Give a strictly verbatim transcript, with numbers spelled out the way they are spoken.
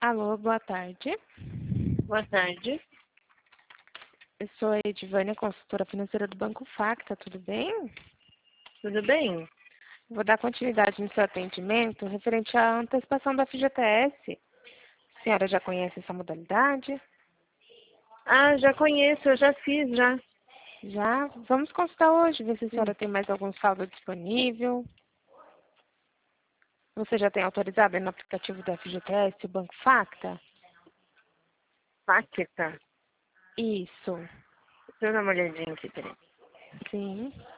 Alô, boa tarde. Boa tarde. Eu sou a Edivânia, consultora financeira do Banco Facta, tudo bem? Tudo bem? Vou dar continuidade no seu atendimento referente à antecipação da F G T S. A senhora já conhece essa modalidade? Ah, já conheço, eu já fiz já. Já? Vamos consultar hoje, ver se a senhora Sim. tem mais algum saldo disponível. Você já tem autorizado aí no aplicativo da F G T S, o Banco Facta? Facta. Isso. Deixa eu dar uma olhadinha aqui, peraí. Sim.